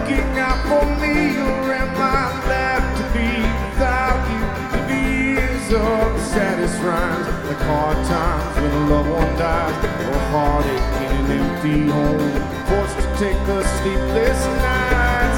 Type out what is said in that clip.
looking out for me, or am I left to be without you? These are the saddest rhymes, like hard times when a loved one dies, or heartache in an empty home, forced to take the sleepless nights.